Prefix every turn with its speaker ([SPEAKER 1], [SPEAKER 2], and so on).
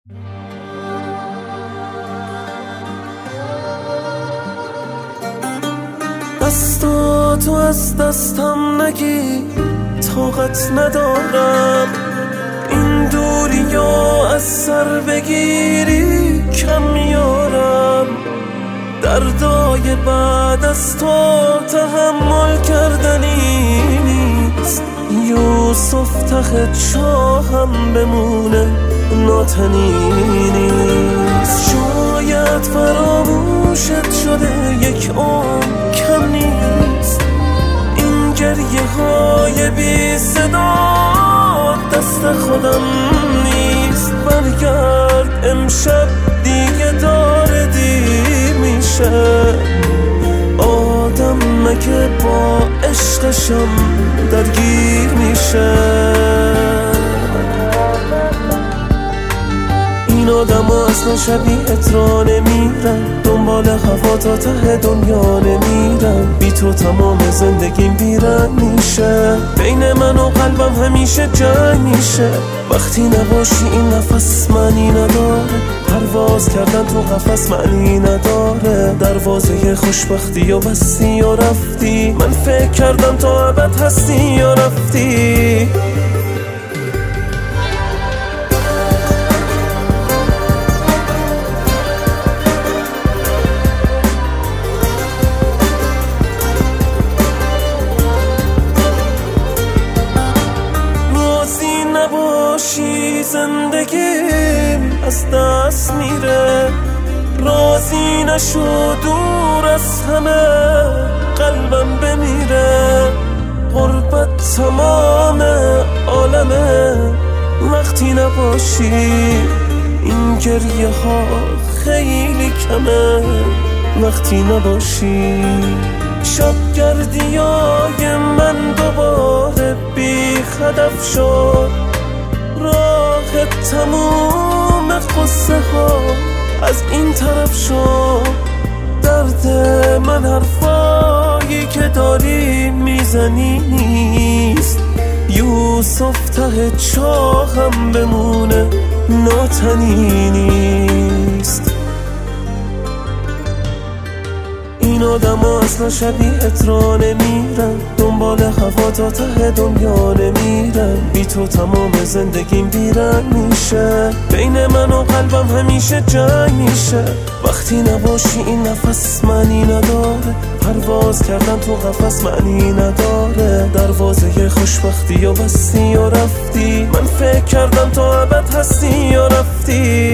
[SPEAKER 1] دستاتو از دستم نگی، طاقت ندارم این دوریا از سر بگیری، کم میارم دردای بعد از تو تحمل کردنی نیست. یوسف ته چاهم بمونه ناتنی نیست. شاید فراموشت شده یک عمر کم نیست. این گریه های بی صدا دست خودم نیست. برگرد امشب دیگه داره دیر میشه. آدم مگه با عشقشم درگیر میشه؟ این آدم ها اصلا شبیهت را نمیرن، دنبال هوا تا ته دنیا نمیرن. بی تو تمام زندگیم بیرنگ میشه. بین من و قلبم همیشه جنگ میشه. وقتی نباشی این نفس معنی نداره. پرواز کردن تو قفس معنی نداره. دروازه خوشبختی و بستی و رفتی. من فکر کردم تو ابد هستی یا رفتی. نباشی زندگیم از دست میره. راضی نشو دور از همه قلبم بمیره. غربت تمام عالمه وقتی نباشی. این گریه ها خیلی کمه وقتی نباشی. شب گردیای من دوباره بی هدف شد. راه تموم قصه ها از این طرف شد. درد من حرفایی که داری میزنی نیست. یوسف ته چاهم بمونه ناتنی نیست. این آدم ها اصلا شبیهت را نمیرن، دنبال هوا تا ته دنیا نمیرن. بی تو تمام زندگیم بیرنگ میشه. بین من و قلبم همیشه جنگ میشه. وقتی نباشی این نفس معنی نداره. پرواز کردن تو قفس معنی نداره. دروازه خوشبختی و بستی و رفتی. من فکر کردم تو ابد هستی یا رفتی.